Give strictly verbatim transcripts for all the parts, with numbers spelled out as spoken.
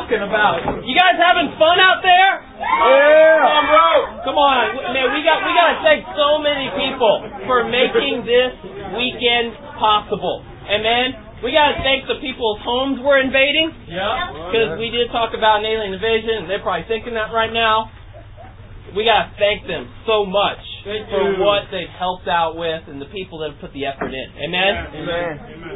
talking about. You guys having fun out there? Yeah. Come on, bro. Come on, man. We got we got to thank so many people for making this weekend possible. Amen. We got to thank the people's homes we're invading. Yeah. Because we did talk about an alien invasion. They're probably thinking that right now. We got to thank them so much Thank for you. what they've helped out with and the people that have put the effort in. Amen? Amen.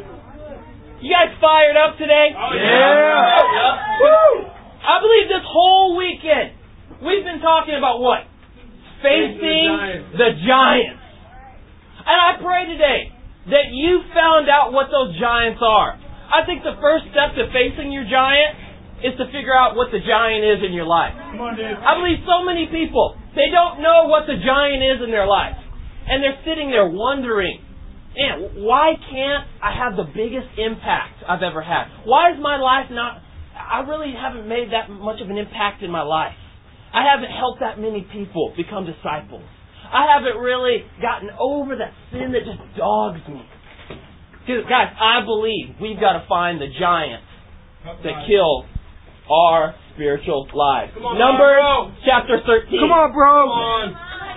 You guys fired up today? Oh, yeah. yeah. Woo! I believe this whole weekend we've been talking about what? Facing the giants. And I pray today that you found out what those giants are. I think the first step to facing your giant is to figure out what the giant is in your life. Come on, dude. I believe so many people, they don't know what the giant is in their life. And they're sitting there wondering, man, why can't I have the biggest impact I've ever had? Why is my life not, I really haven't made that much of an impact in my life. I haven't helped that many people become disciples. I haven't really gotten over that sin that just dogs me. Guys, I believe we've got to find the giants that kill our spiritual lives. On, Numbers bro. chapter thirteen. Come on, bro. Come on.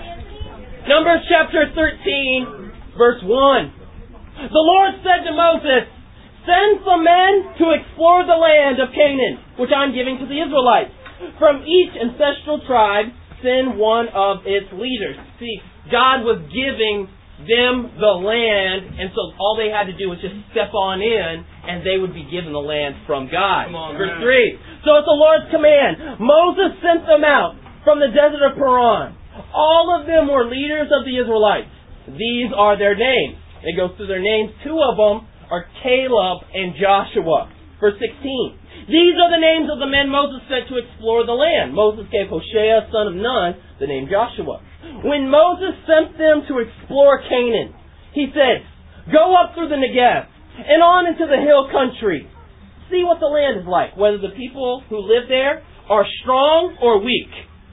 Numbers chapter thirteen, verse one. The Lord said to Moses, send some men to explore the land of Canaan, which I'm giving to the Israelites. From each ancestral tribe, send one of its leaders. See, God was giving them the land, and so all they had to do was just step on in, and they would be given the land from God. Come on, Verse man. three. So at the Lord's command, Moses sent them out from the desert of Paran. All of them were leaders of the Israelites. These are their names. It goes through their names. Two of them are Caleb and Joshua. Verse sixteen. These are the names of the men Moses sent to explore the land. Moses gave Hoshea, son of Nun, the name Joshua. When Moses sent them to explore Canaan, he said, go up through the Negev and on into the hill country. See what the land is like, whether the people who live there are strong or weak.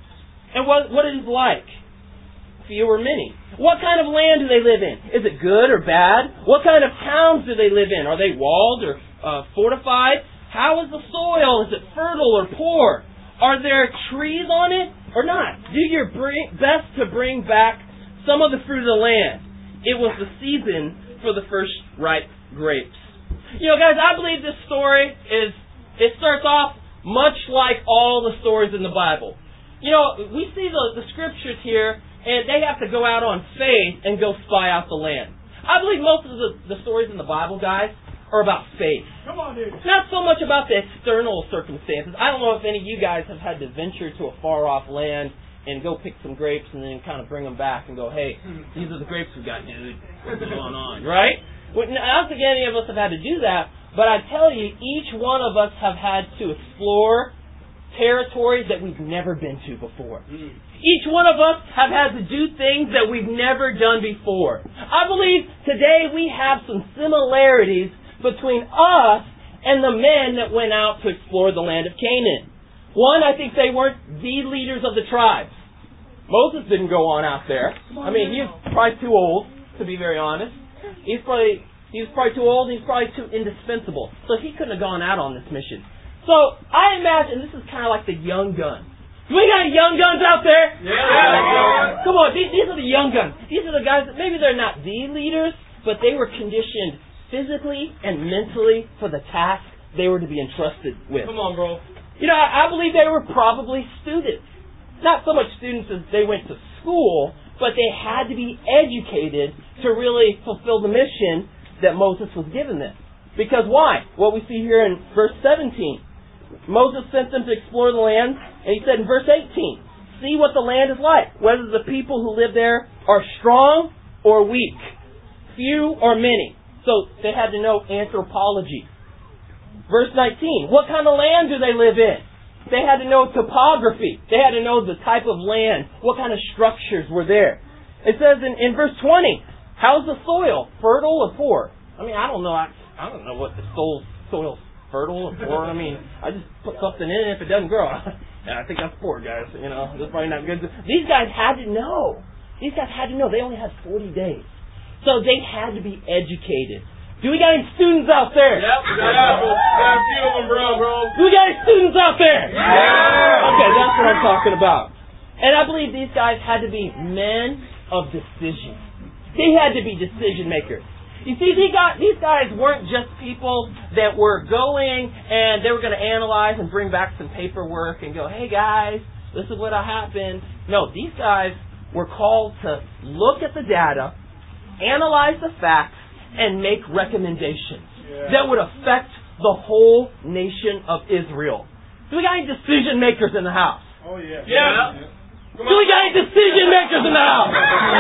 And what, what it is like. Few or many. What kind of land do they live in? Is it good or bad? What kind of towns do they live in? Are they walled or uh, fortified? How is the soil? Is it fertile or poor? Are there trees on it or not? Do your bring, best to bring back some of the fruit of the land. It was the season for the first ripe grapes. You know, guys, I believe this story is, it starts off much like all the stories in the Bible. You know, we see the, the scriptures here, and they have to go out on faith and go spy out the land. I believe most of the, the stories in the Bible, guys, are about faith. Come on, dude. Not so much about the external circumstances. I don't know if any of you guys have had to venture to a far-off land and go pick some grapes and then kind of bring them back and go, hey, these are the grapes we got, dude. What's going on, right? Well, I don't think any of us have had to do that, but I tell you, each one of us have had to explore territories that we've never been to before. Mm. Each one of us have had to do things that we've never done before. I believe today we have some similarities between us and the men that went out to explore the land of Canaan. One, I think they weren't the leaders of the tribes. Moses didn't go on out there. I mean, he was probably too old, to be very honest. He's probably he was probably too old. He's probably too indispensable, so he couldn't have gone out on this mission. So I imagine this is kind of like the young guns. Do we got any young guns out there? Yeah. Come on, these, these are the young guns. These are the guys that maybe they're not the leaders, but they were conditioned physically and mentally for the task they were to be entrusted with. Come on, bro. You know, I, I believe they were probably students. Not so much students as they went to school, but they had to be educated to really fulfill the mission that Moses was given them. Because why? What we see here in verse seventeen. Moses sent them to explore the land, and he said in verse eighteen, see what the land is like, whether the people who live there are strong or weak, few or many. So they had to know anthropology. Verse nineteen, what kind of land do they live in? They had to know topography. They had to know the type of land. What kind of structures were there? It says in, in verse twenty, how's the soil? Fertile or poor? I mean, I don't know. I, I don't know what the soil, soil's fertile or poor. I mean, I just put something in it. If it doesn't grow, yeah, I think that's poor, guys. You know, that's probably not good. These guys had to know. These guys had to know. They only had forty days. So they had to be educated Do we got any students out there? Yep, we got a few of them, bro, bro. Do we got any students out there? Yeah! Okay, that's what I'm talking about. And I believe these guys had to be men of decision. They had to be decision makers. You see, they got, these guys weren't just people that were going and they were going to analyze and bring back some paperwork and go, hey guys, this is what happened. No, these guys were called to look at the data, analyze the facts, and make recommendations yeah. that would affect the whole nation of Israel. Do we got any decision makers in the house? Oh, yeah. Yeah. yeah. Do we got any decision makers in the house?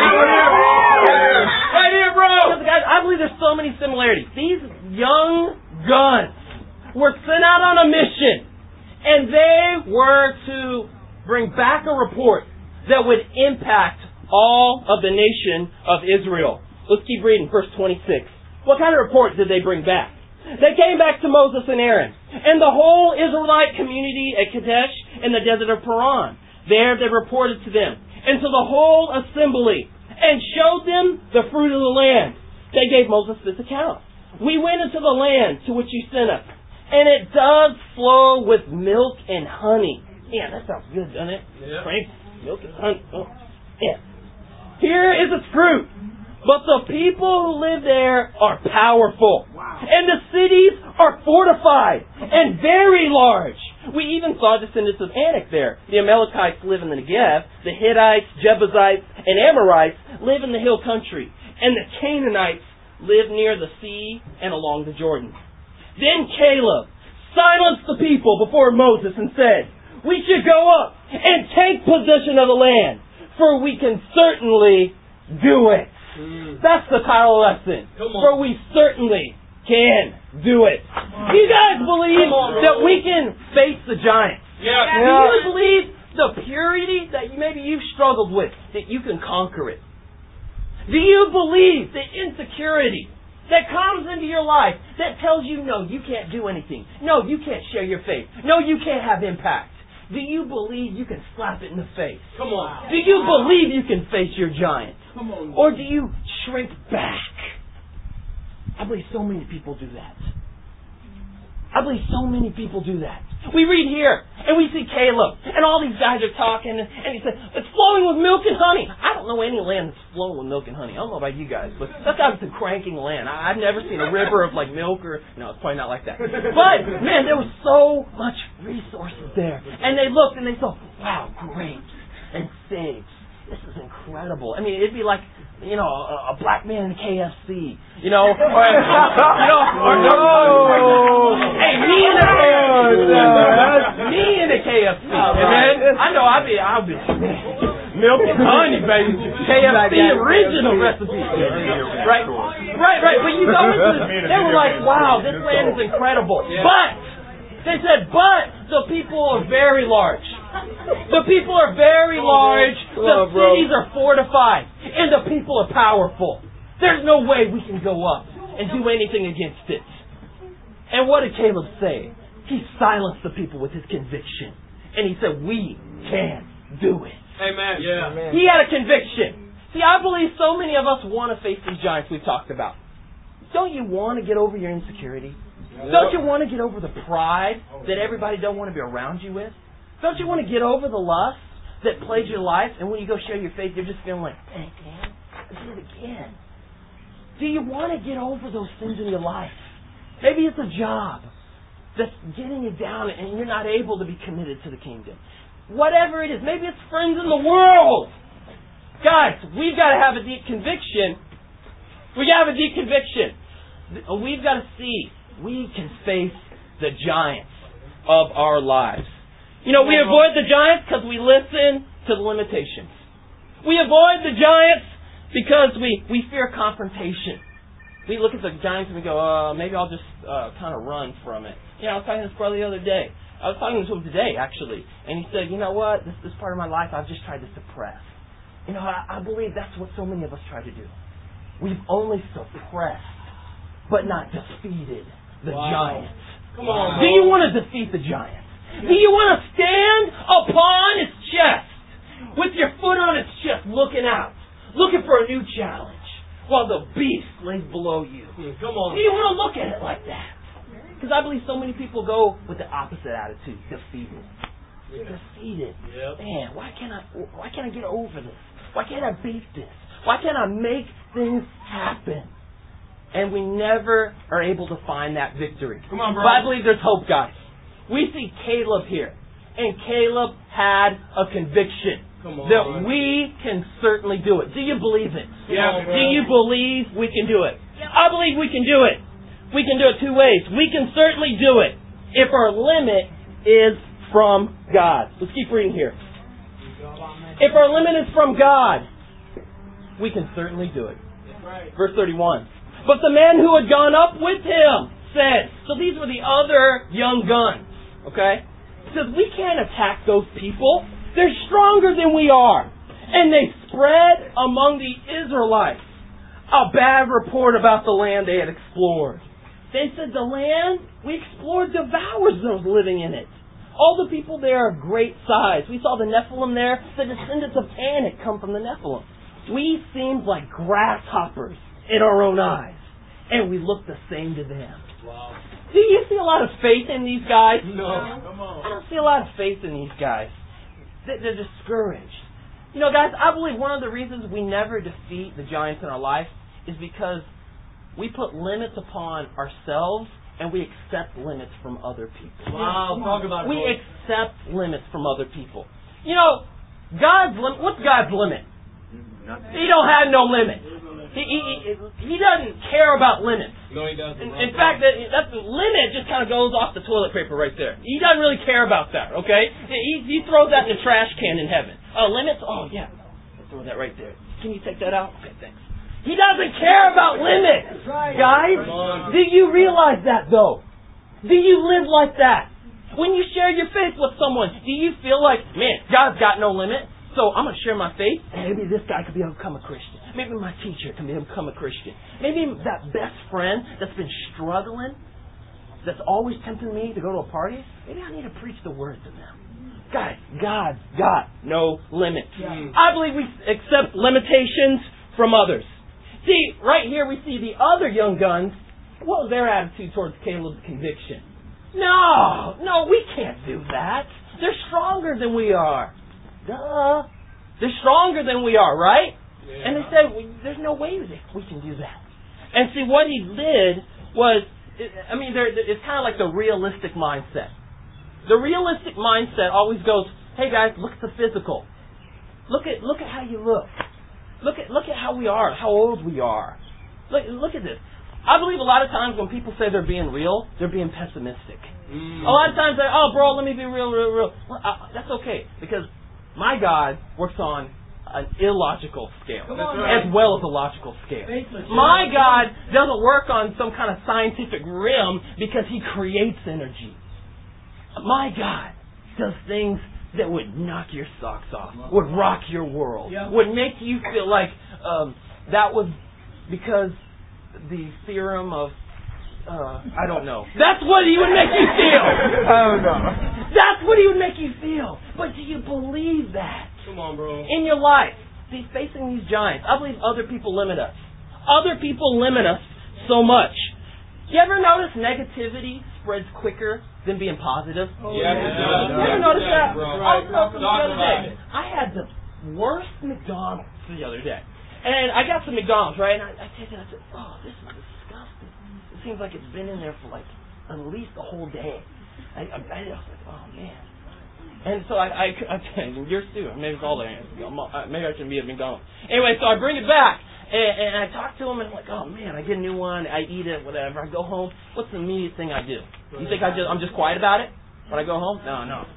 Right here, bro. Guys, I believe there's so many similarities. These young guns were sent out on a mission, and they were to bring back a report that would impact all of the nation of Israel. Let's keep reading, verse twenty-six. What kind of report did they bring back? They came back to Moses and Aaron and the whole Israelite community at Kadesh in the desert of Paran. There they reported to them and to the whole assembly and showed them the fruit of the land. They gave Moses this account. We went into the land to which you sent us, and it does flow with milk and honey. Yeah, that sounds good, doesn't it? Yeah. Frank, milk and honey. Oh, yeah. Here is its fruit. But the people who live there are powerful. Wow. And the cities are fortified and very large. We even saw descendants of Anak there. The Amalekites live in the Negev. The Hittites, Jebusites, and Amorites live in the hill country. And the Canaanites live near the sea and along the Jordan. Then Caleb silenced the people before Moses and said, we should go up and take possession of the land, for we can certainly do it. Mm. That's the title of the lesson. For we certainly can do it. Do you guys believe on, that we can face the giants? Yeah. Do yeah. you believe the purity that maybe you've struggled with, that you can conquer it? Do you believe the insecurity that comes into your life that tells you, no, you can't do anything. No, you can't share your faith. No, you can't have impact. Do you believe you can slap it in the face? Come on. Do you believe you can face your giants? Come on. Or do you shrink back? I believe so many people do that. I believe so many people do that. We read here, and we see Caleb, and all these guys are talking, and, and he said, it's flowing with milk and honey. I don't know any land that's flowing with milk and honey. I don't know about you guys, but that's obviously cranking land. I, I've never seen a river of like milk or, no, it's probably not like that. But, man, there was so much resources there. And they looked, and they thought, wow, grapes and figs. This is incredible. I mean, it'd be like, you know, a, a black man in a K F C. You know, or, you know, or no. Hey, me in a K F C. Me in a K F C. Man, I know I'd be, I'd be milk and honey, baby. K F C original recipe. Right, right, right. But you know, they were like, wow, this land is incredible. But they said, but the people are very large. The people are very large, the cities are fortified, and the people are powerful. There's no way we can go up and do anything against it. And what did Caleb say? He silenced the people with his conviction. And he said, we can do it. Amen. Yeah. Amen. He had a conviction. See, I believe so many of us want to face these giants we've talked about. Don't you want to get over your insecurity? Don't you want to get over the pride that everybody don't want to be around you with? Don't you want to get over the lust that plagues your life, and when you go share your faith, you're just feeling like, dang, man, I did it again. Do you want to get over those things in your life? Maybe it's a job that's getting you down, and you're not able to be committed to the kingdom. Whatever it is, maybe it's friends in the world. Guys, we've got to have a deep conviction. We've got to have a deep conviction. We've got to see we can face the giants of our lives. You know, we avoid the giants because we listen to the limitations. We avoid the giants because we, we fear confrontation. We look at the giants and we go, uh, maybe I'll just uh, kind of run from it. You know, I was talking to this brother the other day. I was talking to him today, actually. And he said, you know what? This, this part of my life I've just tried to suppress. You know, I, I believe that's what so many of us try to do. We've only suppressed, but not defeated the wow. giants. Come on, do you want to defeat the giants? Do you want to stand upon its chest with your foot on its chest looking out, looking for a new challenge? while the beast lays below you. Come on. You want to look at it like that. Because I believe so many people go with the opposite attitude, defeated. Yeah. Defeated. Yep. Man, why can't I why can't I get over this? Why can't I beat this? Why can't I make things happen? And we never are able to find that victory. Come on, bro. But I believe there's hope, guys. We see Caleb here. And Caleb had a conviction Come on, that bro. we can certainly do it. Do you believe it? Yeah, Do you believe we can do it? I believe we can do it. We can do it two ways. We can certainly do it if our limit is from God. Let's keep reading here. If our limit is from God, we can certainly do it. Verse thirty-one. But the man who had gone up with him said, so these were the other young guns, okay? He says, we can't attack those people. They're stronger than we are. And they spread among the Israelites a bad report about the land they had explored. They said the land we explored devours those living in it. All the people there are great size. We saw the Nephilim there. The descendants of Anak come from the Nephilim. We seemed like grasshoppers in our own eyes. And we look the same to them. Wow. Do you see a lot of faith in these guys? No. Come on. I don't see a lot of faith in these guys. They're discouraged. You know, guys, I believe one of the reasons we never defeat the giants in our life is because we put limits upon ourselves and we accept limits from other people. Wow, talk about it. We accept limits from other people. You know, God's limit. What's God's limit? He don't have no limit. He, he, he, he doesn't care about limits. No, he doesn't. In, in fact, that, that's the limit just kind of goes off the toilet paper right there. He doesn't really care about that, okay? He, he throws that in the trash can in heaven. Oh, limits? Oh, yeah. I'll throw that right there. Can you take that out? Okay, thanks. He doesn't care about limits. Guys, do you realize that, though? Do you live like that? When you share your faith with someone, do you feel like, man, God's got no limit, so I'm going to share my faith, and maybe this guy could become a Christian. Maybe my teacher can become a Christian. Maybe that best friend that's been struggling, that's always tempting me to go to a party, maybe I need to preach the word to them. Guys, God's got no limits. Yeah. I believe we accept limitations from others. See, right here we see the other young guns. What was their attitude towards Caleb's conviction? No, no, we can't do that. They're stronger than we are. Duh. They're stronger than we are, right? Yeah. And they said, well, there's no way we can do that. And see, what he did was, I mean, there, it's kind of like the realistic mindset. The realistic mindset always goes, hey guys, look at the physical. Look at look at how you look. Look at look at how we are, how old we are. Look look at this. I believe a lot of times when people say they're being real, they're being pessimistic. Mm. A lot of times they're, oh bro, let me be real, real, real. Well, uh, that's okay, because my God works on an illogical scale right. as well as a logical scale. My God doesn't work on some kind of scientific rim because He creates energy. My God does things that would knock your socks off, would rock your world, yeah. would make you feel like um, that was because the theorem of, uh, I don't know. That's what He would make you feel. I don't know. That's what He would make you feel. But do you believe that? Come on, bro. In your life, see, facing these giants, I believe other people limit us. Other people limit us so much. You ever notice negativity spreads quicker than being positive? Oh, yeah, yeah. You ever notice that? Bro. I was talking the other day. I had the worst McDonald's the other day. And I got some McDonald's, right? And I, I tasted it and I said, oh, this is disgusting. It seems like it's been in there for like at least a whole day. I, I, I was like, oh, man. And so I, I, I yours too. Maybe it's all there. Maybe I shouldn't be at McDonald's. Anyway, so I bring it back. And, and I talk to him, and I'm like, oh man, I get a new one, I eat it, whatever. I go home. What's the immediate thing I do? You think I just I'm just quiet about it when I go home? No, no.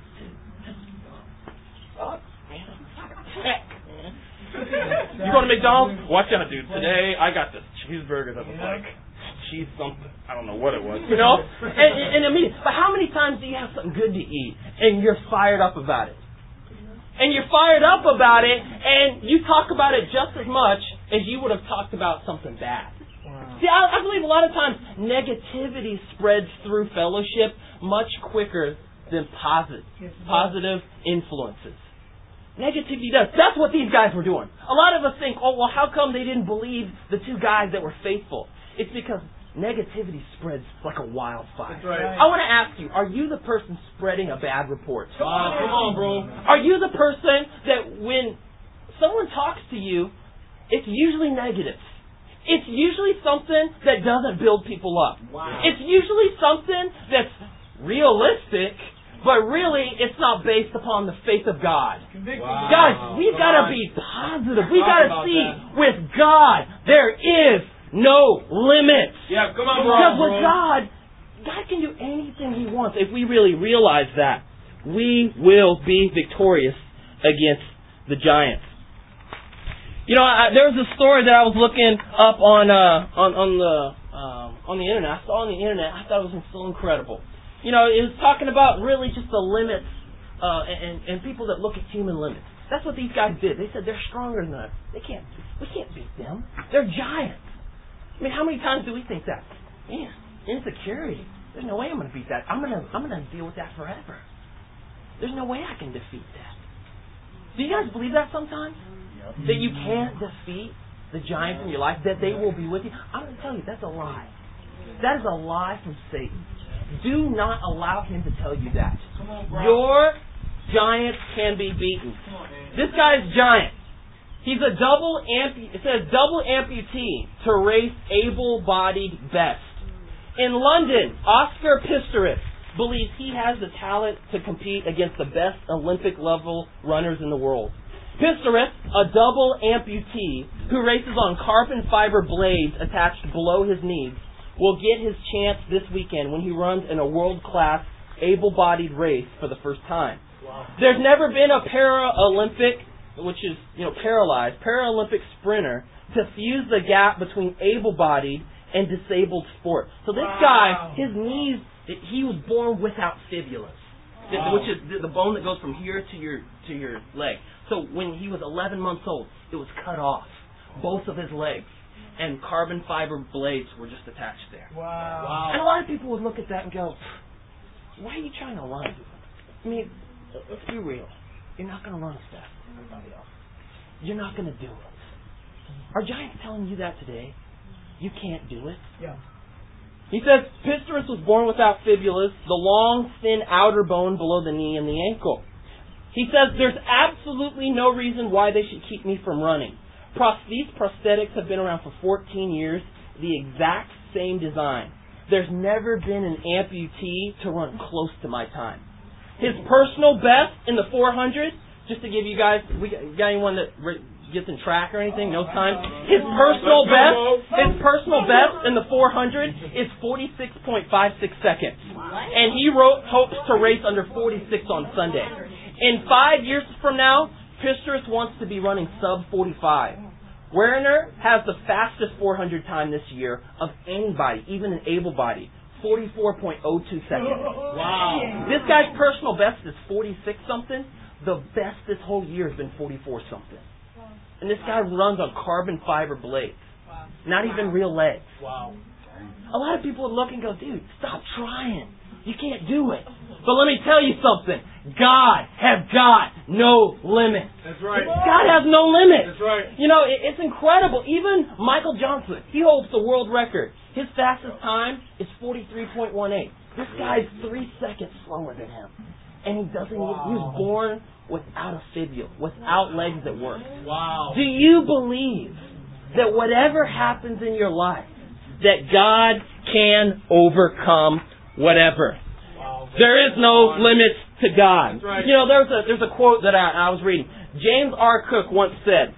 Oh, man. Heck, man. You go to McDonald's? Watch out, dude. Today I got this cheeseburger that was like cheese something. I don't know what it was. You know? And, and, and immediately, but how many times do you have something good to eat and you're fired up about it? And you're fired up about it, and you talk about it just as much as you would have talked about something bad. Wow. See, I, I believe a lot of times negativity spreads through fellowship much quicker than positive, positive influences. Negativity does. That's what these guys were doing. A lot of us think, oh, well, how come they didn't believe the two guys that were faithful? It's because negativity spreads like a wildfire. That's right. I want to ask you, are you the person spreading a bad report? Wow, come on, bro. Are you the person that when someone talks to you, it's usually negative? It's usually something that doesn't build people up. Wow. It's usually something that's realistic, but really it's not based upon the faith of God. Wow. Guys, we've got to be positive. We've got to see that. With God, there is no limits. Yeah, come on, bro. Because with God, God can do anything He wants. If we really realize that, we will be victorious against the giants. You know, I, there was a story that I was looking up on uh, on on the um, on the internet. I saw on the internet. I thought it was so incredible. You know, it was talking about really just the limits uh, and and people that look at human limits. That's what these guys did. They said they're stronger than us. They can't. We can't beat them. They're giants. I mean, how many times do we think that? Man, insecurity. There's no way I'm going to beat that. I'm going to I'm going to deal with that forever. There's no way I can defeat that. Do you guys believe that sometimes? That you can't defeat the giants in your life, that they will be with you? I'm going to tell you, that's a lie. That is a lie from Satan. Do not allow him to tell you that. Your giants can be beaten. This guy's giant. He's a double ampu- it says double amputee to race able-bodied best. In London, Oscar Pistorius believes he has the talent to compete against the best Olympic-level runners in the world. Pistorius, a double amputee who races on carbon fiber blades attached below his knees, will get his chance this weekend when he runs in a world-class, able-bodied race for the first time. Wow. There's never been a Paralympic, which is, you know, paralyzed, Paralympic sprinter to fuse the gap between able-bodied and disabled sport. So this wow. guy, his knees, he was born without fibulas, wow. which is the bone that goes from here to your to your leg. So when he was eleven months old, it was cut off, both of his legs, and carbon fiber blades were just attached there. Wow. wow. And a lot of people would look at that and go, why are you trying to run? I mean, let's be real. You're not going to run as fast as everybody else. You're not going to do it. Are giants telling you that today? You can't do it? Yeah. He says, Pistorius was born without fibulas, the long, thin outer bone below the knee and the ankle. He says there's absolutely no reason why they should keep me from running. Pros- these prosthetics have been around for fourteen years, the exact same design. There's never been an amputee to run close to my time. His personal best in the four hundred, just to give you guys, we got, got anyone that re- gets in track or anything, knows time? His personal best, his personal best in the four hundred is forty-six point five six seconds. And he wrote, hopes to race under forty-six on Sunday. In five years from now, Pistorius wants to be running sub forty-five. Werner has the fastest four hundred time this year of anybody, even an able-bodied, forty-four point oh two seconds. Wow. This guy's personal best is forty-six something. The best this whole year has been forty-four something. And this guy runs on carbon fiber blades. Wow. Not even real legs. Wow. A lot of people would look and go, dude, stop trying. You can't do it. But let me tell you something. God has got no limit. That's right. God has no limit. That's right. You know, it, it's incredible. Even Michael Johnson, he holds the world record. His fastest time is forty-three point one eight. This guy's three seconds slower than him. And he doesn't wow. He was born without a fibula, without legs that work. Wow. Do you believe that whatever happens in your life, that God can overcome whatever? Wow. There is no limits to God. Right. You know, there's a there's a quote that I, I was reading. James R. Cook once said,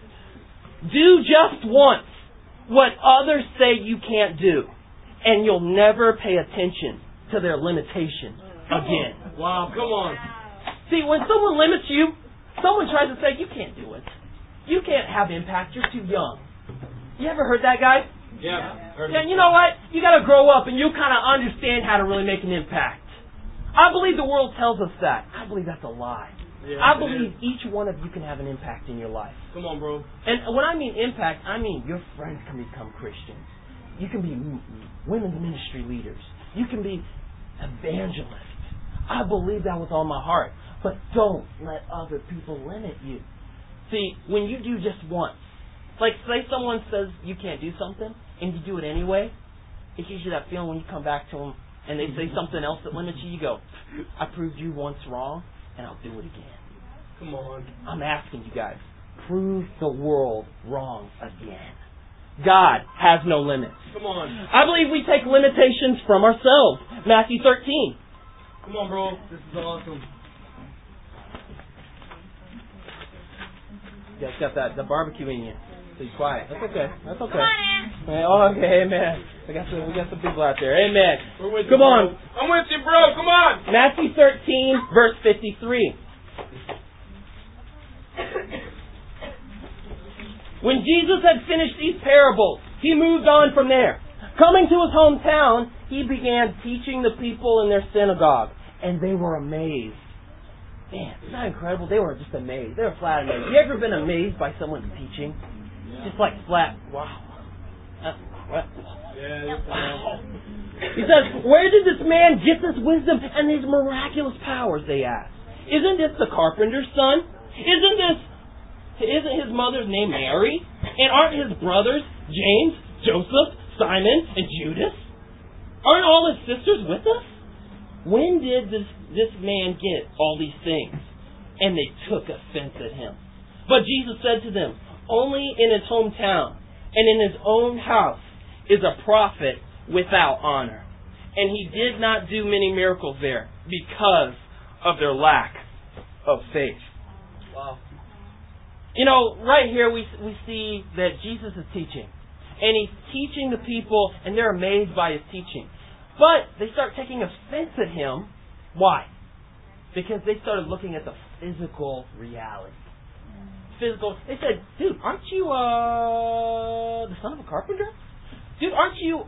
"Do just once what others say you can't do, and you'll never pay attention to their limitation again." Wow, come on. See, when someone limits you, someone tries to say, you can't do it. You can't have impact. You're too young. You ever heard that, guys? Yeah. And you know what? You got to grow up and you kind of understand how to really make an impact. I believe the world tells us that. I believe that's a lie. Yeah, I believe each one of you can have an impact in your life. Come on, bro. And when I mean impact, I mean your friends can become Christians. You can be women's ministry leaders. You can be evangelists. I believe that with all my heart. But don't let other people limit you. See, when you do just once, like say someone says you can't do something, and you do it anyway, it gives you that feeling when you come back to them, and they say something else that limits you, you go, I proved you once wrong, and I'll do it again. Come on. I'm asking you guys, prove the world wrong again. God has no limits. Come on. I believe we take limitations from ourselves. Matthew thirteen. Come on, bro. This is awesome. You guys got that the barbecue in you. So you're quiet. That's okay. That's okay. Come on, Hey, oh, okay, amen. We got some we got some people out there. Amen. We're with you, Come bro. on. I'm with you, bro. Come on. Matthew thirteen, verse fifty-three. When Jesus had finished these parables, he moved on from there. Coming to his hometown, he began teaching the people in their synagogue, and they were amazed. Man, isn't that incredible? They were just amazed. They were flat amazed. You ever been amazed by someone's teaching? Just like flat, wow. That's incredible. Yeah. Wow. He says, where did this man get this wisdom and these miraculous powers, they asked. Isn't this the carpenter's son? Isn't this Isn't his mother's name Mary? And aren't his brothers James, Joseph, Simon, and Judas? Aren't all his sisters with us? When did this, this man get all these things? And they took offense at him. But Jesus said to them, only in his hometown and in his own house is a prophet without honor. And he did not do many miracles there because of their lack of faith. Wow. You know, right here we we see that Jesus is teaching. And he's teaching the people, and they're amazed by his teaching. But they start taking offense at him. Why? Because they started looking at the physical reality. Physical. They said, dude, aren't you uh the son of a carpenter? Dude, aren't you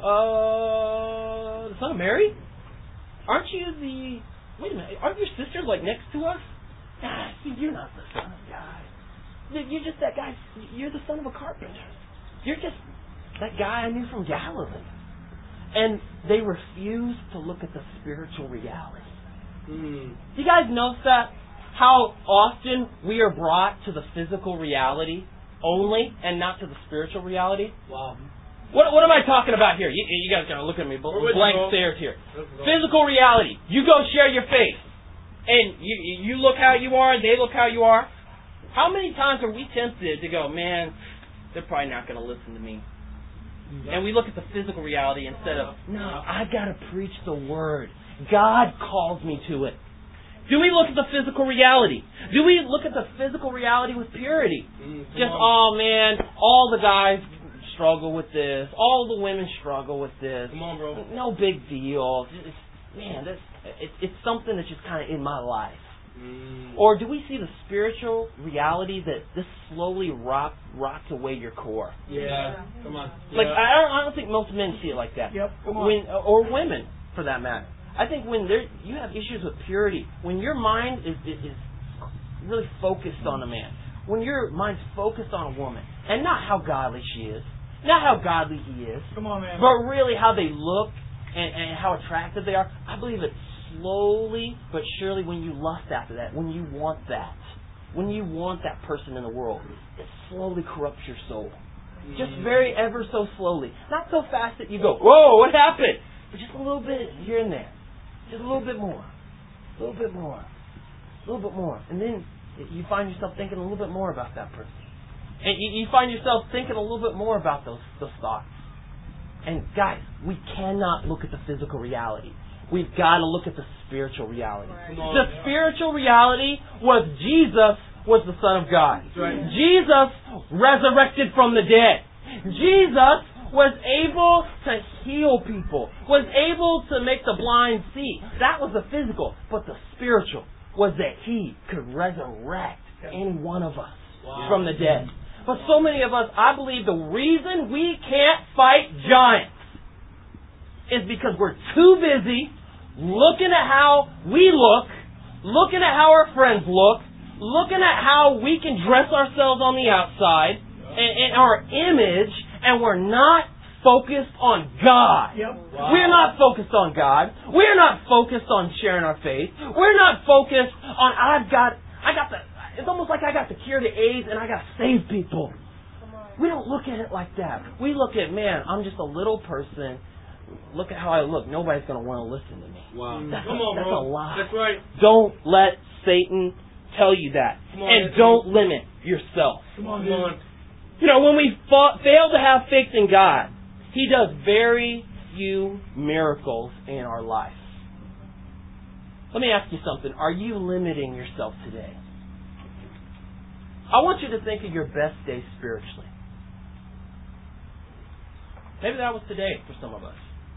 uh the son of Mary? Aren't you the... Wait a minute, aren't your sisters like next to us? Nah, you're not the son of God. You're just that guy. You're the son of a carpenter. You're just that guy I knew from Galilee. And they refused to look at the spiritual reality. Mm. Do you guys notice that? How often we are brought to the physical reality only and not to the spiritual reality? Wow. What, what am I talking about here? You, you guys gotta look at me, bl- We're with blank you, bro. stares here. Let's go. Physical reality. You go share your faith. And you, you look how you are, they look how you are. How many times are we tempted to go, man, they're probably not going to listen to me. And we look at the physical reality instead of, no, I've got to preach the word. God calls me to it. Do we look at the physical reality? Do we look at the physical reality with purity? Mm, Just, on. oh man, all the guys struggle with this. All the women struggle with this. Come on, bro. No big deal. It's, man, that's, it, it's something that's just kind of in my life. Mm. Or do we see the spiritual reality that this slowly rot, rots away your core? Yeah. Come on. Like Yeah. I don't, I don't think most men see it like that. Yep. Come on. When or women, for that matter. I think when there you have issues with purity, when your mind is, is is really focused on a man, when your mind's focused on a woman, and not how godly she is, not how godly he is, Come on, man. but really how they look and, and how attractive they are. I believe it slowly but surely, when you lust after that, when you want that, when you want that person in the world, it slowly corrupts your soul. Mm. Just very ever so slowly. Not so fast that you go, whoa, what happened? But just a little bit here and there. Just a little bit more. A little bit more. A little bit more. And then you find yourself thinking a little bit more about that person. And you, you find yourself thinking a little bit more about those, those thoughts. And guys, we cannot look at the physical reality. We've got to look at the spiritual reality. Right. The spiritual reality was Jesus was the Son of God. Right. Jesus resurrected from the dead. Jesus was able to heal people, was able to make the blind see. That was the physical. But the spiritual was that He could resurrect any one of us Wow. from the dead. But so many of us, I believe the reason we can't fight giants is because we're too busy looking at how we look, looking at how our friends look, looking at how we can dress ourselves on the outside, and, and our image, and we're not focused on God. Yep. Wow. We're not focused on God. We're not focused on sharing our faith. We're not focused on, I've got, I got the, it's almost like I got the cure to AIDS and I got to save people. We don't look at it like that. We look at, man, I'm just a little person. Look at how I look. Nobody's going to want to listen to me. Wow. That's, Come a, on, that's bro. a lie. That's right. Don't let Satan tell you that. Come on, and don't right. limit yourself. Come on, Come on. You know, when we fa- fail to have faith in God, He does very few miracles in our life. Let me ask you something. Are you limiting yourself today? I want you to think of your best day spiritually. Maybe that was today for some of us.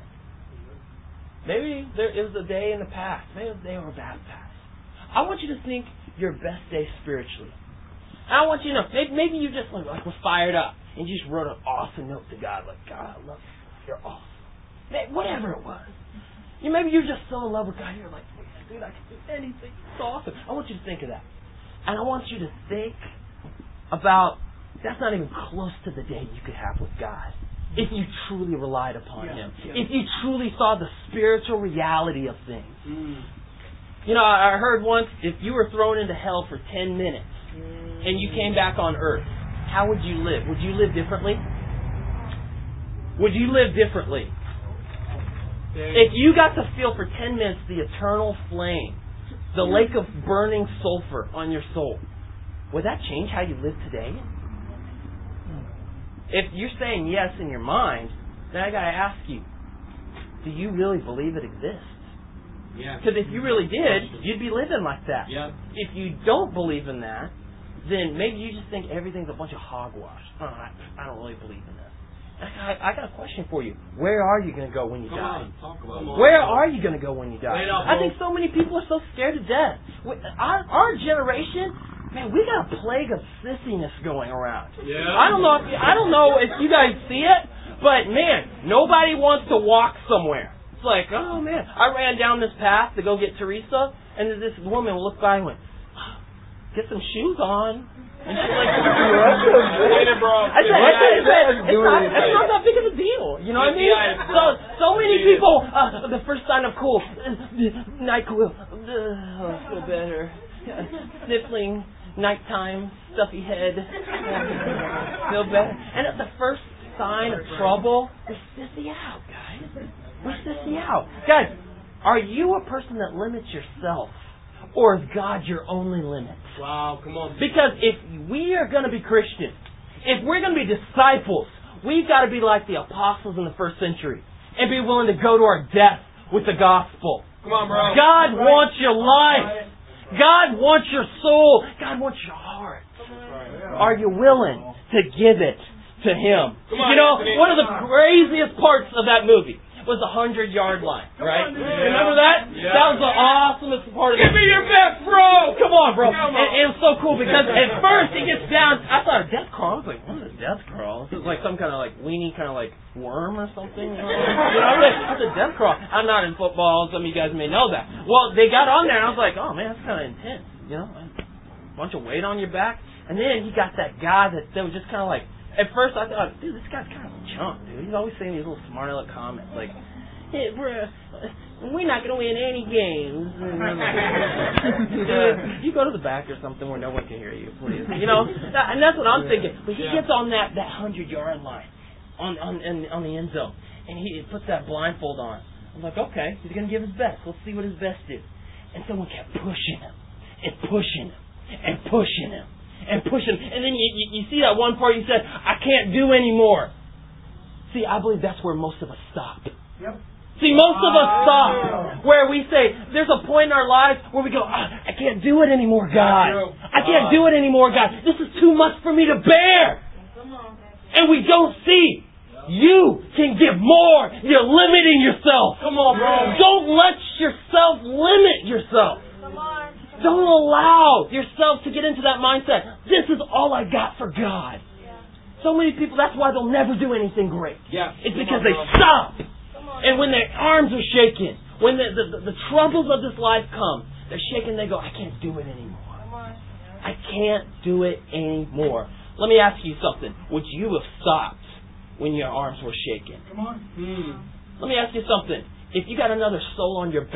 Maybe there is a day in the past. Maybe it was the day we were baptized. I want you to think your best day spiritually. And I want you to know, maybe, maybe you just like, like were fired up and you just wrote an awesome note to God, like, God, I love you. You're awesome. Maybe, whatever it was. You, maybe you're just so in love with God, you're like, dude, I can do anything. It's awesome. I want you to think of that. And I want you to think about, that's not even close to the day you could have with God. If you truly relied upon yeah, Him. Yeah. If you truly saw the spiritual reality of things. Mm. You know, I heard once, if you were thrown into hell for ten minutes mm. and you came back on earth, how would you live? Would you live differently? Would you live differently? If you got to feel for ten minutes the eternal flame, the lake of burning sulfur on your soul, would that change how you live today? If you're saying yes in your mind, then I got to ask you, do you really believe it exists? Yeah. Because if you really did, you'd be living like that. Yeah. If you don't believe in that, then maybe you just think everything's a bunch of hogwash. Oh, I, I don't really believe in this. I, I got a question for you. Where are you going to go when you Come die? on, talk about it. Where are you going to go when you die? Wait up, I think so many people are so scared to death. We, our, our generation, man, we got a plague of sissiness going around. Yeah. I don't know if I don't know if you guys see it, but man, nobody wants to walk somewhere. It's like, oh man, I ran down this path to go get Teresa, and this woman looked by and went, "Get some shoes on." And she's like, bro. I said, I said, I said, it's, not, it's not that big of a deal. You know what I mean? So, so many people, uh, the first sign of cool, NyQuil, uh, feel better, sniffling, nighttime, stuffy head, feel better. And at the first sign of trouble, we're sissy out, guys. We're sissy out. Guys, are you a person that limits yourself? Or is God your only limit? Wow, come on. Because if we are going to be Christians, if we're going to be disciples, we've got to be like the apostles in the first century and be willing to go to our death with the gospel. Come on, bro. God wants your life. God wants your soul. God wants your heart. Are you willing to give it to Him? You know, one of the craziest parts of that movie was the hundred-yard line, right? Yeah. Remember that? Yeah. That was the awesomest part of it. Give me your best, bro! Come on, bro. Come on. And, and it was so cool because at first he gets down. I thought a death crawl. I was like, what is a death crawl? This is like some kind of like weenie kind of like worm or something. You know, I was like, what's a death crawl? I'm not in football. Some of you guys may know that. Well, they got on there and I was like, oh man, that's kind of intense. You know, a bunch of weight on your back. And then he got that guy that, that was just kind of like, at first, I thought, dude, this guy's kind of a chump, dude. He's always saying these little smart aleck comments like, hey, bro, we're not going to win any games. Dude, you go to the back or something where no one can hear you, please. You know, and that's what I'm thinking. But he gets on that that hundred-yard line on on on the end zone, and he puts that blindfold on. I'm like, okay, he's going to give his best. Let's see what his best is. And someone kept pushing him and pushing him and pushing him. And push him. And then you, you, you see that one part you said, I can't do anymore. See, I believe that's where most of us stop. Yep. See, most of us stop where we say, there's a point in our lives where we go, ah, I can't do it anymore, God. I can't do it anymore, God. This is too much for me to bear. And we don't see. You can give more. You're limiting yourself. Come on, bro. Don't let yourself limit yourself. Come on. Don't allow yourself to get into that mindset. This is all I got for God. Yeah. So many people, that's why they'll never do anything great. Yeah. It's because they stop. And when their arms are shaking, when the, the, the, the troubles of this life come, they're shaking, they go, I can't do it anymore. I can't do it anymore. Let me ask you something. Would you have stopped when your arms were shaking? Come on. Hmm. Let me ask you something. If you got another soul on your back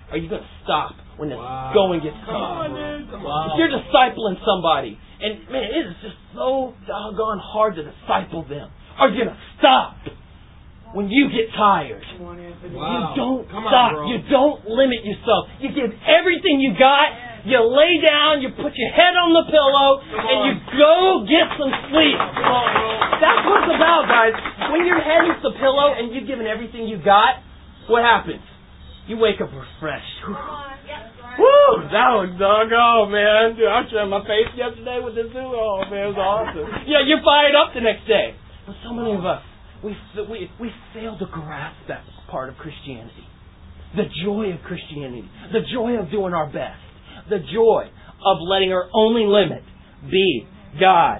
are you going to stop when the Wow. going gets Come tough? on, man. Come If on. you're discipling somebody, and man, it is just so doggone hard to disciple them, are you going to stop when you get tired? Wow. You don't Come on, stop. bro. You don't limit yourself. You give everything you got. You lay down. You put your head on the pillow, and you go get some sleep. Come on, bro. That's what it's about, guys. When your head hits the pillow and you've given everything you got, what happens? You wake up refreshed. Woo! That was doggone, man. Dude, I showed my face yesterday with this dude. Oh, man, it was awesome. Yeah, you're fired up the next day. But so many of us, we we we fail to grasp that part of Christianity. The joy of Christianity. The joy of doing our best. The joy of letting our only limit be God.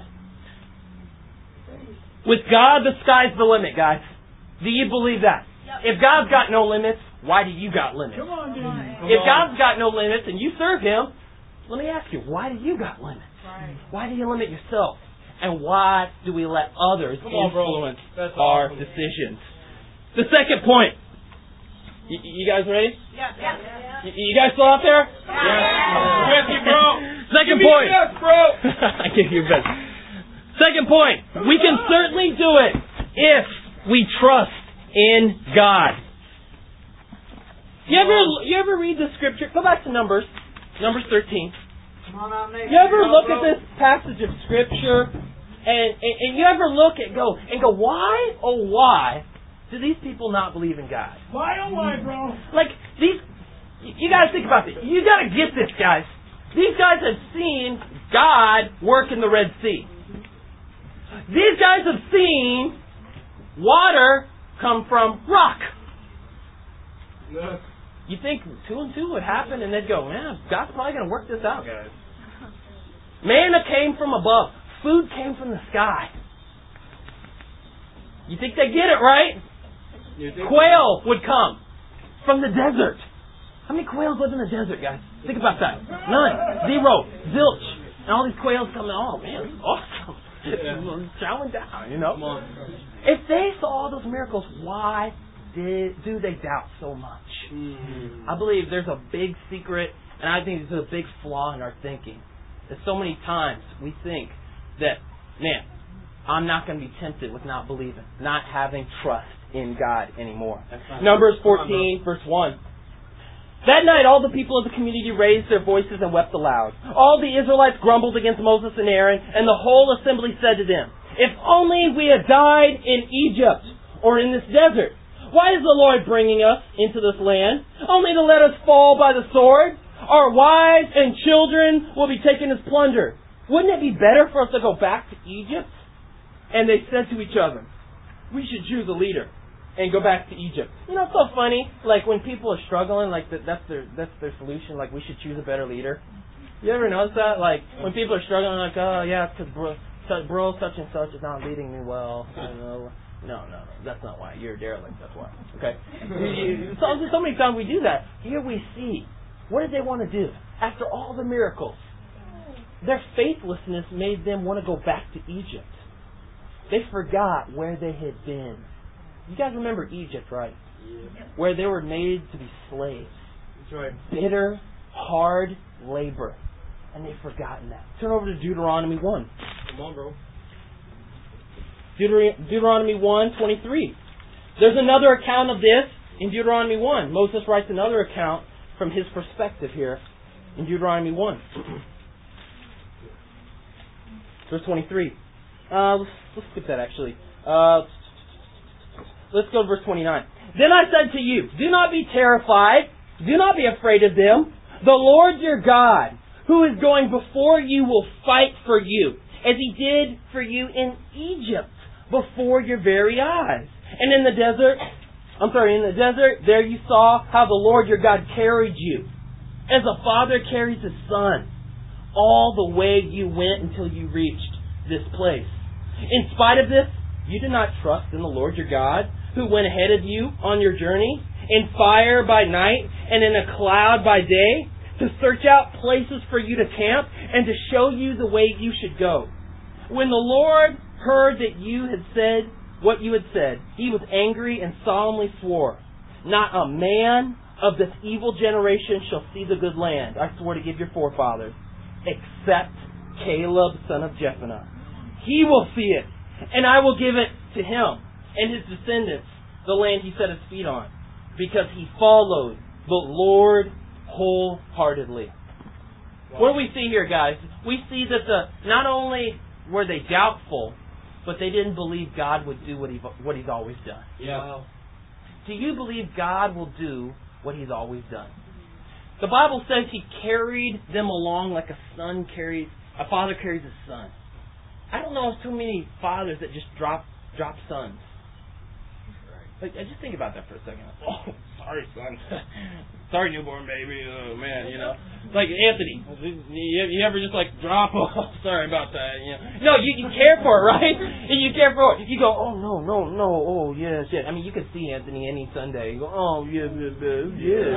With God, the sky's the limit, guys. Do you believe that? If God's got no limits, why do you got limits? Come on, dude. Come If on. God's got no limits and you serve Him, let me ask you, why do you got limits? Why do you limit yourself? And why do we let others Come on, bro. influence That's our awesome. decisions? The second point. Y- you guys ready? Yeah. Yeah. Y- you guys still out there? Yes, you, bro. Second Give me point. your best, bro. I give you a best. Second point. We can certainly do it if we trust in God. You ever you ever read the scripture? Go back to Numbers. Numbers thirteen. Come on out, Nate. You ever Come on, look bro. at this passage of scripture and, and and you ever look at go and go, why oh why do these people not believe in God? Why oh why, bro? Like these, you got to think about this. You got to get this, guys. These guys have seen God work in the Red Sea. These guys have seen water come from rock. Yes. You think two and two would happen, and they'd go, man, God's probably going to work this out, guys. Manna came from above. Food came from the sky. You think they get it, right? You think Quail would come from the desert. How many quails live in the desert, guys? Think about that. None. Zero. Zilch. And all these quails come in. Oh, man, it's awesome. It's chowing down, you know? Come on. If they saw all those miracles, why did do they doubt so much? Mm. I believe there's a big secret, and I think there's a big flaw in our thinking. That so many times we think that, man, I'm not going to be tempted with not believing, not having trust in God anymore. Numbers fourteen, verse one. That night all the people of the community raised their voices and wept aloud. All the Israelites grumbled against Moses and Aaron, and the whole assembly said to them, if only we had died in Egypt or in this desert. Why is the Lord bringing us into this land? Only to let us fall by the sword? Our wives and children will be taken as plunder. Wouldn't it be better for us to go back to Egypt? And they said to each other, we should choose a leader and go back to Egypt. You know, it's so funny. Like when people are struggling, like that, that's their that's their solution. Like we should choose a better leader. You ever notice that? Like when people are struggling, like oh yeah, it's because bro, such, bro such and such is not leading me well. You know, no, no, no, that's not why. You're a derelict. That's why. Okay. so, so many times we do that. Here we see. What did they want to do after all the miracles? Their faithlessness made them want to go back to Egypt. They forgot where they had been. You guys remember Egypt, right? Yeah. Where they were made to be slaves. That's right. Bitter, hard labor. And they've forgotten that. Turn over to Deuteronomy one. Come on, bro. Deuter- Deuteronomy one twenty-three. There's another account of this in Deuteronomy one. Moses writes another account from his perspective here in Deuteronomy one. Verse twenty-three. Uh, let's, let's skip that actually. Uh, let's go to verse twenty-nine. Then I said to you, do not be terrified. Do not be afraid of them. The Lord your God, who is going before you, will fight for you, as he did for you in Egypt, before your very eyes. And in the desert, I'm sorry, in the desert, there you saw how the Lord your God carried you, as a father carries his son, all the way you went until you reached this place. In spite of this, you did not trust in the Lord your God, who went ahead of you on your journey, in fire by night and in a cloud by day, to search out places for you to camp and to show you the way you should go. When the Lord heard that you had said what you had said, he was angry and solemnly swore, not a man of this evil generation shall see the good land I swore to give your forefathers, except Caleb, son of Jephunneh. He will see it, and I will give it to him and his descendants, the land he set his feet on, because he followed the Lord wholeheartedly. Wow. What do we see here, guys? We see that the not only were they doubtful, but they didn't believe God would do what he what He's always done. Yeah. Wow. Do you believe God will do what He's always done? The Bible says He carried them along like a son carries a father carries his son. I don't know of too many fathers that just drop drop sons. Like, just think about that for a second. Oh, sorry, son. Sorry, newborn baby. Oh, man, you know. Like, Anthony, you, you ever just, like, drop? Oh, sorry about that. You know? No, you, you care for it, right? And you care for it. You go, oh, no, no, no. Oh, yes, yes. I mean, you could see Anthony any Sunday. You go, oh, yeah, yeah,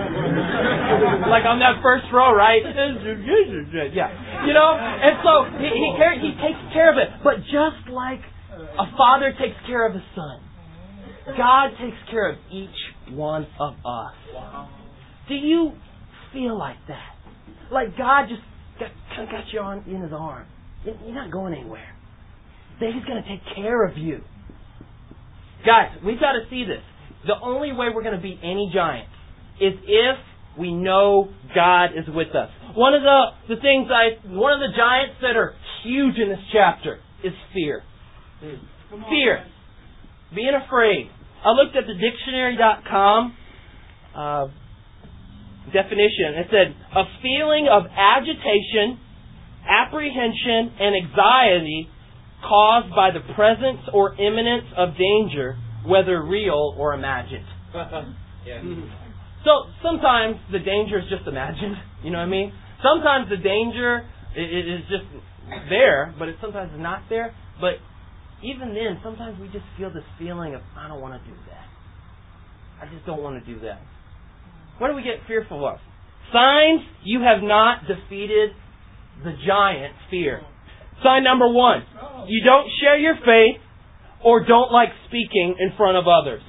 yeah. Like on that first row, right? Yeah. You know? And so, he, he, care, he takes care of it. But just like a father takes care of his son, God takes care of each one of us. Wow. Do you feel like that? Like God just got, kind of got you on in His arm. You're not going anywhere. That He's going to take care of you. Guys, we've got to see this. The only way we're going to beat any giant is if we know God is with us. One of the, the things I, one of the giants that are huge in this chapter is fear. Fear. Being afraid. I looked at the dictionary dot com uh, definition. It said, a feeling of agitation, apprehension, and anxiety caused by the presence or imminence of danger, whether real or imagined. Yeah. So sometimes the danger is just imagined. You know what I mean? Sometimes the danger is just there, but it sometimes is not there. But even then, sometimes we just feel this feeling of, I don't want to do that. I just don't want to do that. What do we get fearful of? Signs you have not defeated the giant fear. Sign number one, you don't share your faith or don't like speaking in front of others.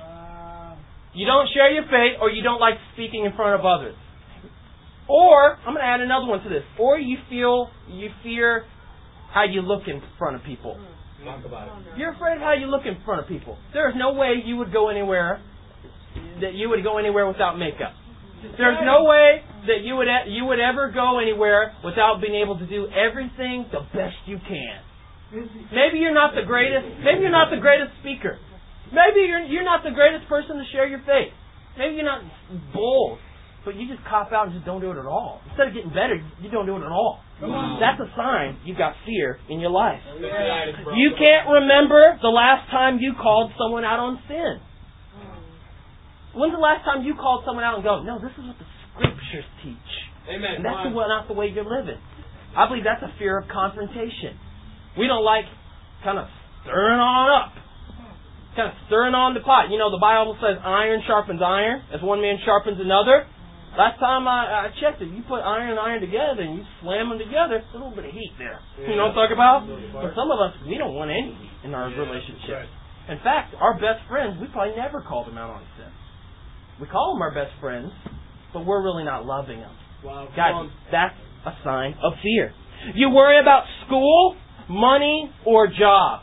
You don't share your faith or you don't like speaking in front of others. Or, I'm going to add another one to this, or you feel, you fear how you look in front of people. Talk about it. You're afraid of how you look in front of people. There's no way you would go anywhere that you would go anywhere without makeup. There's no way that you would you would ever go anywhere without being able to do everything the best you can. Maybe you're not the greatest. Maybe you're not the greatest speaker. Maybe you're you're not the greatest person to share your faith. Maybe you're not bold, but you just cop out and just don't do it at all. Instead of getting better, you don't do it at all. That's a sign you've got fear in your life. You can't remember the last time you called someone out on sin. When's the last time you called someone out and go, no, this is what the Scriptures teach. Amen. And that's the, not the way you're living. I believe that's a fear of confrontation. We don't like kind of stirring on up. Kind of stirring on the pot. You know, the Bible says iron sharpens iron as one man sharpens another. Last time I, I checked it, you put iron and iron together and you slam them together, there's a little bit of heat there. Yeah. You know what I'm talking about? But some of us, we don't want any in our yeah, relationships. Right. In fact, our best friends, we probably never called them out on sin. We call them our best friends, but we're really not loving them. Wow. Guys, that's a sign of fear. You worry about school, money, or job.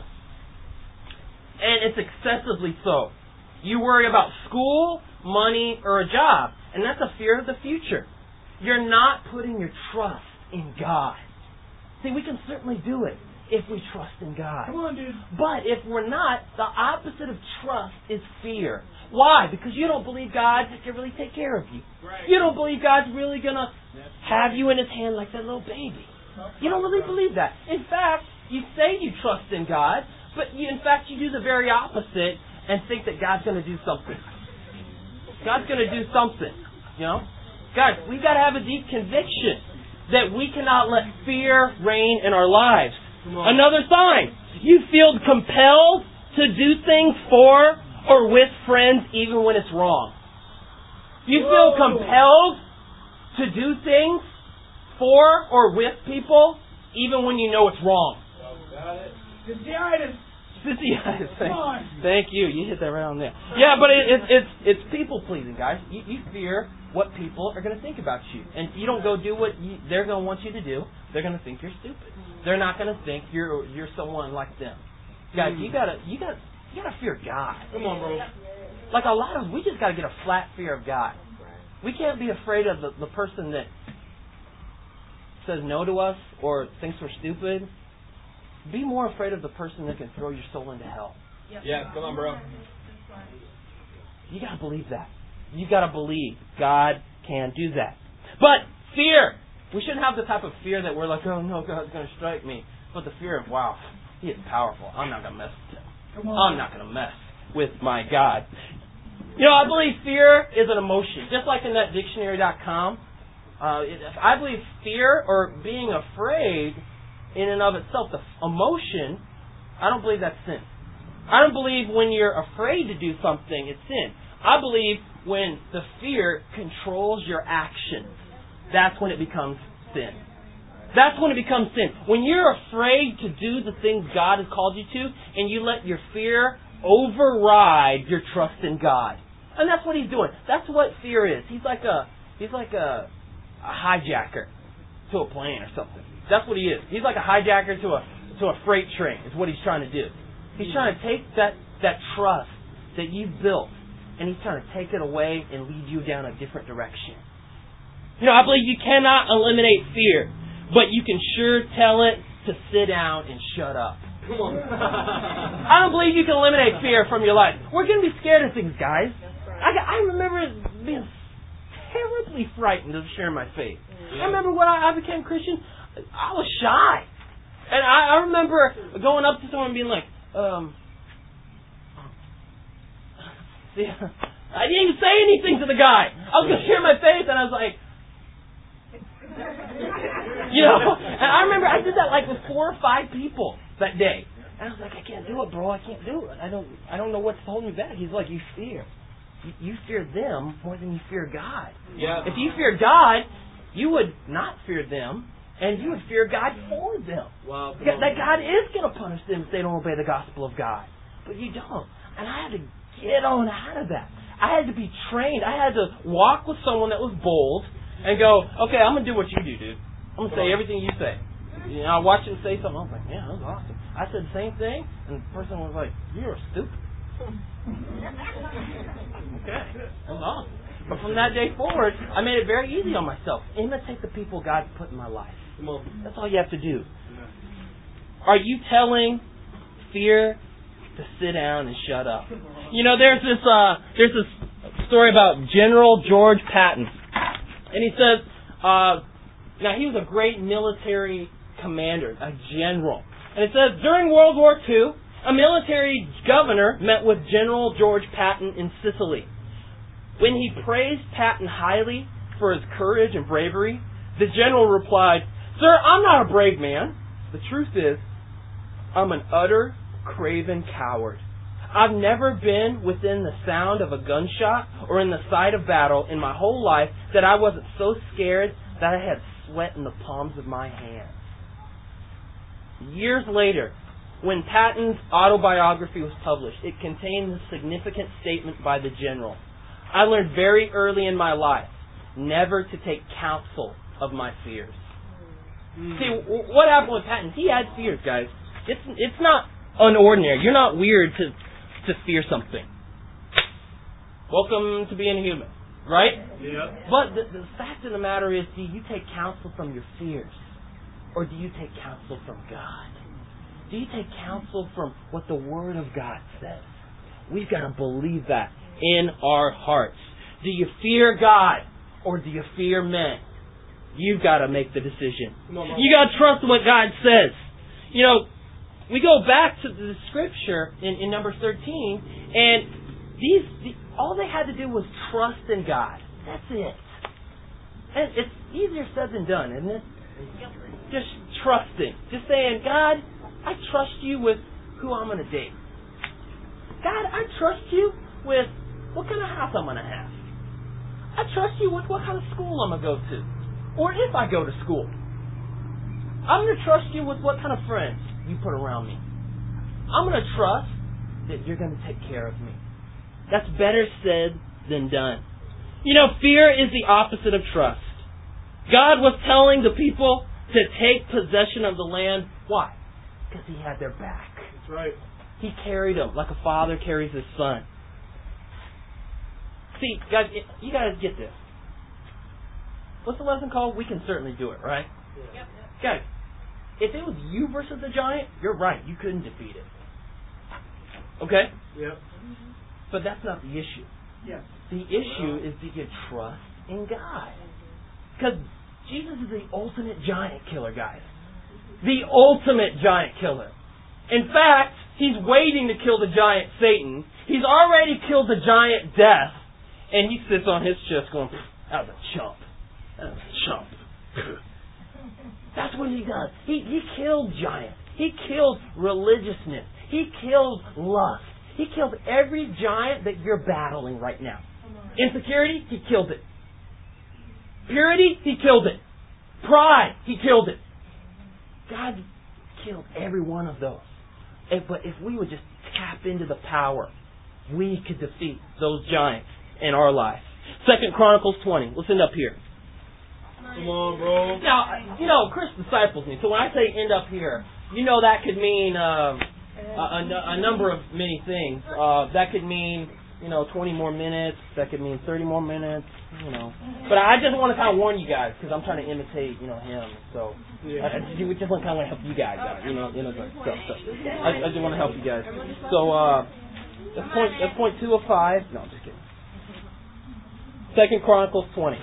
And it's excessively so. You worry about school, money, or a job. And that's a fear of the future. You're not putting your trust in God. See, we can certainly do it if we trust in God. Come on, dude. But if we're not, the opposite of trust is fear. Why? Because you don't believe God can really take care of you. Right. You don't believe God's really going to have you in His hand like that little baby. You don't really believe that. In fact, you say you trust in God, but you, in fact, you do the very opposite and think that God's going to do something. God's going to do something. You know? Guys, we've got to have a deep conviction that we cannot let fear reign in our lives. Another sign. You feel compelled to do things for or with friends even when it's wrong. You feel compelled to do things for or with people even when you know it's wrong. Yeah, thank, thank you. You hit that right on there. Yeah, but it, it, it's it's people pleasing, guys. You, you fear what people are going to think about you, and you don't go do what you, they're going to want you to do. They're going to think you're stupid. They're not going to think you're you're someone like them. Guys, you gotta you got you gotta fear God. Come on, bro. Like a lot of us, we just got to get a flat fear of God. We can't be afraid of the, the person that says no to us or thinks we're stupid. Be more afraid of the person that can throw your soul into hell. Yeah, come on, bro. You got to believe that. You got to believe God can do that. But fear. We shouldn't have the type of fear that we're like, oh no, God's going to strike me. But the fear of, wow, He is powerful. I'm not going to mess with Him. I'm not going to mess with my God. You know, I believe fear is an emotion. Just like in that dictionary dot com, uh, it, I believe fear or being afraid in and of itself, the emotion, I don't believe that's sin. I don't believe when you're afraid to do something, it's sin. I believe when the fear controls your actions, that's when it becomes sin. That's when it becomes sin. When you're afraid to do the things God has called you to, and you let your fear override your trust in God. And that's what He's doing. That's what fear is. He's like a he's like a, a hijacker to a plane or something. That's what he is. He's like a hijacker to a to a freight train, is what he's trying to do. He's trying to take that, that trust that you've built, and he's trying to take it away and lead you down a different direction. You know, I believe you cannot eliminate fear, but you can sure tell it to sit down and shut up. Come on. I don't believe you can eliminate fear from your life. We're going to be scared of things, guys. I, I remember being terribly frightened of sharing my faith. I remember when I, I became Christian, I was shy. And I, I remember going up to someone and being like, um, see, I didn't even say anything to the guy. I was going to share my faith, and I was like, you know, and I remember I did that like with four or five people that day. And I was like, I can't do it, bro. I can't do it. I don't I don't know what's holding me back. He's like, you fear. You, you fear them more than you fear God. Yeah. If you fear God, you would not fear them, and you would fear God for them. Wow. Because that God is going to punish them if they don't obey the gospel of God. But you don't. And I had to get on out of that. I had to be trained. I had to walk with someone that was bold and go, okay, I'm going to do what you do, dude. I'm going to say everything you say. You know, I watched him say something. I was like, man, that was awesome. I said the same thing, and the person was like, you're stupid. Okay, that was awesome. But from that day forward, I made it very easy on myself. Imitate the people God put in my life. That's all you have to do. Are you telling fear to sit down and shut up? You know, there's this uh, there's this story about General George Patton, and he says, uh, now he was a great military commander, a general, and it says during World War Two, a military governor met with General George Patton in Sicily. When he praised Patton highly for his courage and bravery, the general replied, "Sir, I'm not a brave man. The truth is, I'm an utter, craven coward. I've never been within the sound of a gunshot or in the sight of battle in my whole life that I wasn't so scared that I had sweat in the palms of my hands." Years later, when Patton's autobiography was published, it contained a significant statement by the general. "I learned very early in my life never to take counsel of my fears." Mm. See, w- what happened with Patton? He had fears, guys. It's it's not unordinary. You're not weird to to fear something. Welcome to being a human, right? Yeah. But the, the fact of the matter is, do you take counsel from your fears? Or do you take counsel from God? Do you take counsel from what the Word of God says? We've got to believe that in our hearts. Do you fear God or do you fear men? You've got to make the decision. You got to trust what God says. You know, we go back to the scripture in, in number thirteen, and these the, all they had to do was trust in God. That's it. And it's easier said than done, isn't it? Just trusting. Just saying, God, I trust you with who I'm going to date. God, I trust you with what kind of house I'm going to have. I trust you with what kind of school I'm going to go to. Or if I go to school. I'm going to trust you with what kind of friends you put around me. I'm going to trust that you're going to take care of me. That's better said than done. You know, fear is the opposite of trust. God was telling the people to take possession of the land. Why? Because He had their back. That's right. He carried them like a father carries his son. See, guys, you guys get this. What's the lesson called? We can certainly do it, right? Yeah. Yep. Guys, if it was you versus the giant, you're right. You couldn't defeat it. Okay? Yep. But that's not the issue. Yeah. The issue is do you trust in God? Because Jesus is the ultimate giant killer, guys. The ultimate giant killer. In fact, He's waiting to kill the giant Satan. He's already killed the giant Death. And He sits on His chest going, that was a chump. That was a chump. That's what He does. He, he killed giants. He killed religiousness. He killed lust. He killed every giant that you're battling right now. Insecurity, He killed it. Purity, He killed it. Pride, He killed it. God killed every one of those. If, but if we would just tap into the power, we could defeat those giants in our life. Second Chronicles twenty. Let's end up here. Come on, bro. Now, you know, Chris disciples me. So when I say end up here, you know that could mean um, a, a, a number of many things. Uh, that could mean, you know, twenty more minutes. That could mean thirty more minutes. You know. But I just want to kind of warn you guys because I'm trying to imitate, you know, him. So Yeah. I, I just want to kind of help you guys out. You know, you know, so, so I, I just want to help you guys. So uh, that's point. That's point two of five. No, I'm just kidding. Second Chronicles twenty.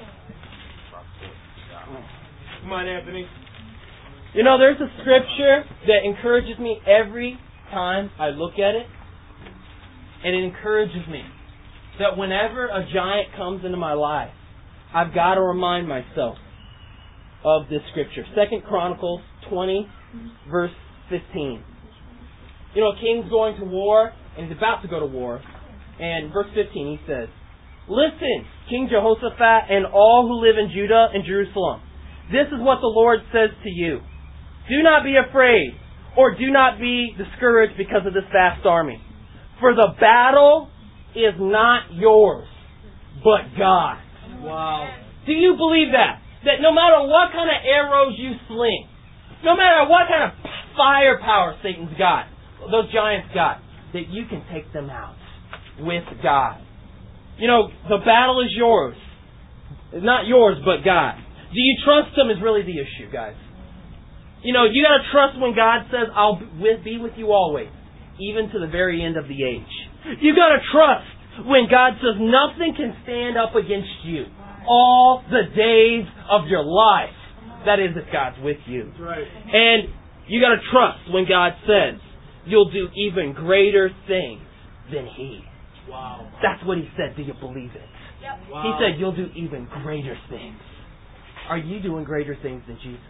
Come on, Anthony. You know, there's a scripture that encourages me every time I look at it. And it encourages me that whenever a giant comes into my life, I've got to remind myself of this scripture. Second Chronicles twenty, verse fifteen. You know, a king's going to war, and he's about to go to war. And verse fifteen, he says, "Listen, King Jehoshaphat and all who live in Judah and Jerusalem. This is what the Lord says to you. Do not be afraid, or do not be discouraged because of this vast army. For the battle is not yours, but God's." Wow. Do you believe that? That no matter what kind of arrows you sling, no matter what kind of firepower Satan's got, those giants got, that you can take them out with God. You know, the battle is yours. It's not yours, but God. Do you trust Him is really the issue, guys. You know, you got to trust when God says, "I'll be with you always, even to the very end of the age." You got to trust when God says nothing can stand up against you all the days of your life. That is, if God's with you. That's right. And you got to trust when God says you'll do even greater things than He. Wow. That's what He said. Do you believe it? Yep. Wow. He said you'll do even greater things. Are you doing greater things than Jesus?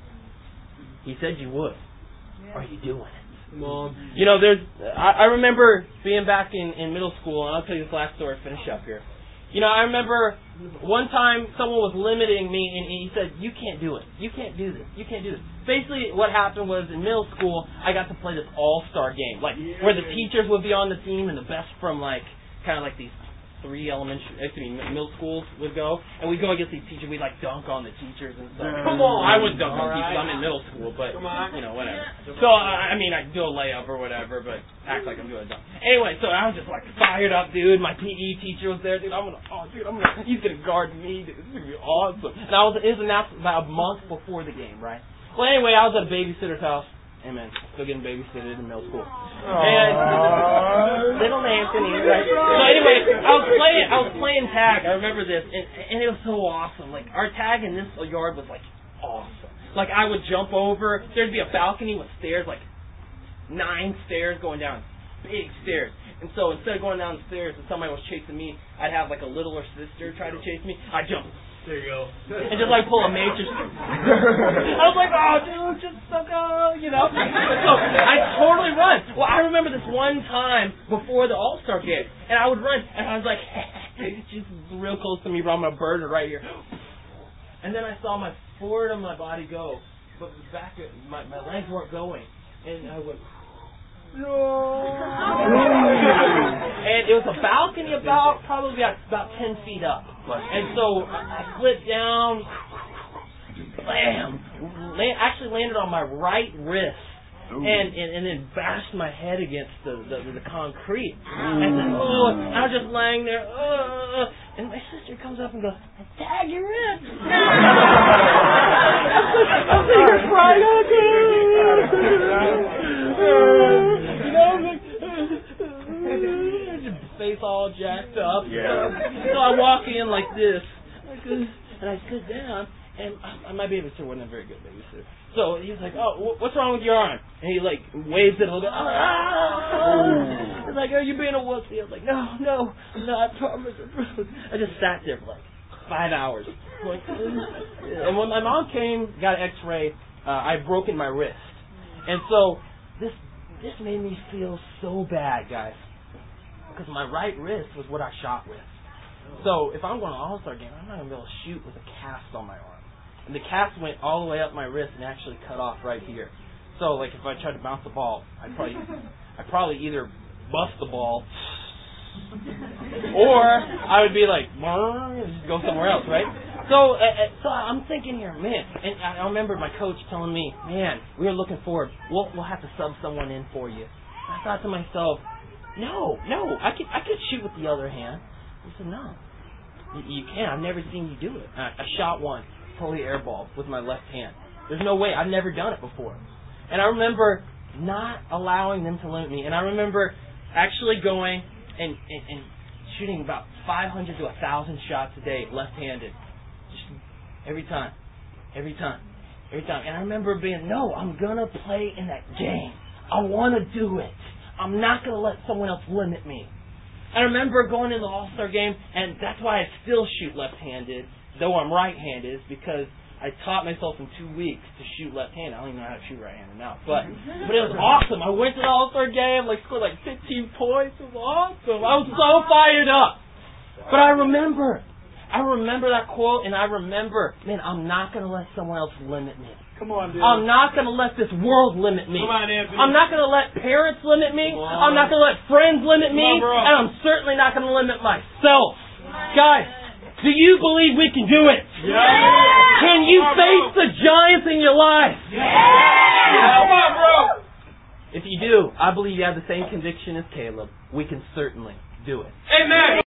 He said you would. Are you doing it? Come on. You know, there's. I, I remember being back in, in middle school, and I'll tell you this last story. Finish up here. You know, I remember one time someone was limiting me, and he said, "You can't do it. You can't do this. You can't do this." Basically, what happened was in middle school, I got to play this all-star game, like Yeah. where the teachers would be on the team, and the best from like kind of like these three elementary, excuse me, middle schools would go, and we'd go against these teachers. We'd like dunk on the teachers and stuff. Come on. I would dunk on All teachers. right. I'm in middle school, but Come on. you know, whatever. So I I mean, I do a layup or whatever, but act like I'm doing a dunk. Anyway, so I was just like fired up, dude. My P E teacher was there, dude. I'm gonna, oh, dude, I'm gonna, he's gonna guard me. Dude. This is gonna be awesome. And I was, it was announced about a month before the game, right? Well, anyway, I was at a babysitter's house. Amen. Still getting babysitted in middle school. And little Anthony, right? So anyway, I was playing, I was playing tag. I remember this, and, and it was so awesome. Like our tag in this yard was like awesome. Like I would jump over. There'd be a balcony with stairs, like nine stairs going down, big stairs. And so instead of going down the stairs and somebody was chasing me, I'd have like a littler sister try to chase me. I'd jump. There you go. And just like pull a major. I was like, "Oh, dude, just suck up," you know. So I totally run. Well, I remember this one time before the All Star game, and I would run, and I was like, "She's real close to me, but I'm gonna burn her right here." And then I saw my forward of my body go, but the back of my my legs weren't going, and I went. And it was a balcony about probably about, about ten feet up. And so I slid down, blam, land, actually landed on my right wrist. And, and and then bashed my head against the the, the concrete. And then, oh, I was just lying there. Oh, and my sister comes up and goes, "Tag, you're in." I'm sitting here crying. Oh, God. You know, like, face all jacked up. Yeah. So I walk in like this, and I sit down. And I, I might be able to say wasn't a very good babysitter. So he's like, "Oh, what's wrong with your arm?" And he like waves it a little bit. Ah! He's like, "Are you being a wussy?" I was like, "No, no, no, I promise, I promise." I just sat there for like five hours. Like, and when my mom came, got an X-ray, uh, I'd broken my wrist, and so this this made me feel so bad, guys, because my right wrist was what I shot with. So if I'm going to an All-Star game, I'm not going to be able to shoot with a cast on my arm. And the cast went all the way up my wrist and actually cut off right here. So like if I tried to bounce the ball, I'd probably I'd probably either bust the ball or I would be like and just go somewhere else, right? So uh, so I'm thinking here, man, and I remember my coach telling me, man, we were looking forward. We'll we'll have to sub someone in for you. I thought to myself, no, no, I could I could shoot with the other hand. He said, no, you, you can't. I've never seen you do it. I, I shot one, totally airball with my left hand. There's no way. I've never done it before. And I remember not allowing them to limit me. And I remember actually going and, and, and shooting about five hundred to one thousand shots a day left-handed. Just every time. Every time. Every time. And I remember being, no, I'm going to play in that game. I want to do it. I'm not going to let someone else limit me. I remember going to the All-Star game, and that's why I still shoot left-handed, though I'm right-handed, is because I taught myself in two weeks to shoot left-handed. I don't even know how to shoot right-handed now. But but it was awesome. I went to the All-Star game, like scored like fifteen points. It was awesome. I was so fired up. But I remember, I remember that quote, and I remember, man, I'm not going to let someone else limit me. Come on, dude. I'm not going to let this world limit me. Come on, Anthony. I'm not going to let parents limit me. I'm not going to let friends limit me. Come on, bro. And I'm certainly not going to limit myself. Guys, do you believe we can do it? Yeah. Can you Come on, face bro. the giants in your life? Yeah. Come on, bro. If you do, I believe you have the same conviction as Caleb. We can certainly do it. Amen.